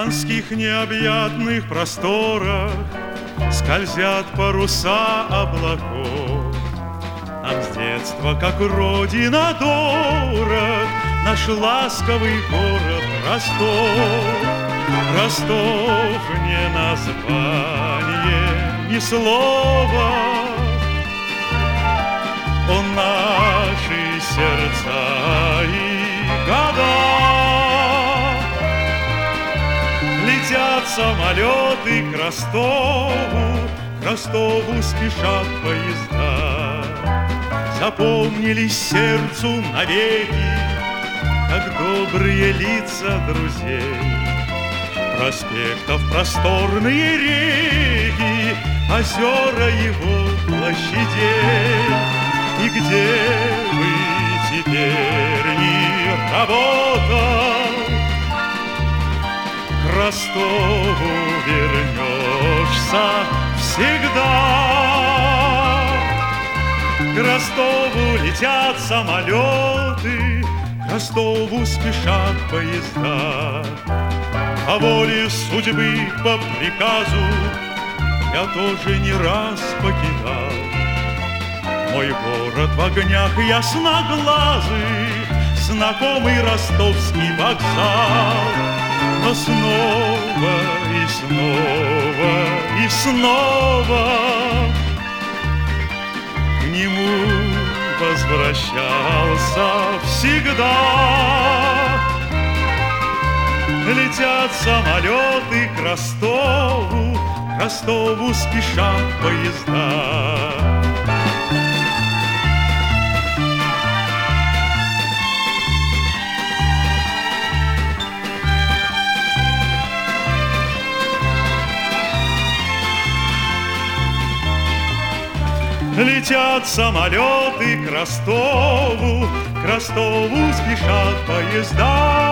океанских необъятных просторах скользят паруса облаков. Нам с детства, как родина, дорог наш ласковый город Ростов. Ростов не название, ни слова, он наши сердца и года. Летят самолеты к Ростову спешат поезда. Запомнились сердцу навеки, как добрые лица друзей. Проспектов просторные реки, озера его площадей. И где бы теперь ни работал, к Ростову вернешься всегда. К Ростову летят самолеты, к Ростову спешат поезда. По воле судьбы, по приказу я тоже не раз покидал мой город в огнях ясноглазых, знакомый ростовский вокзал. Но снова и снова и снова к нему возвращался всегда. Летят самолеты к Ростову спешат поезда. Летят самолеты к Ростову спешат поезда.